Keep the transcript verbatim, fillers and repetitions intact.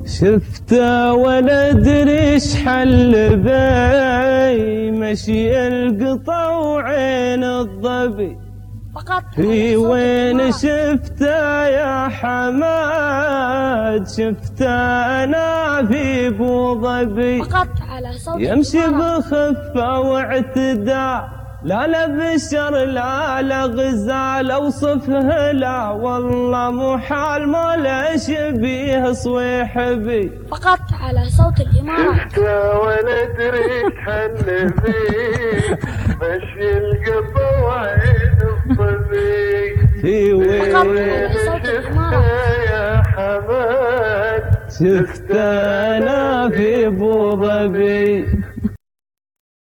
شفته ولا ادري ايش حل بي، مشي القطا وعين الظبي. في وين شفته يا حماد؟ شفته انا في ابو ظبي، يمشي بخفه واعتداء، لا لا بشر لا لا غزال، اوصفه لا والله محال ما له شبيه صويحبي. فقط على صوت الإمارات. شفته ولا ادري ايش حل بيه، مشي القطا وعين الظبي. في وين شفته يا حماد؟ شفته انا في ابو ظبي.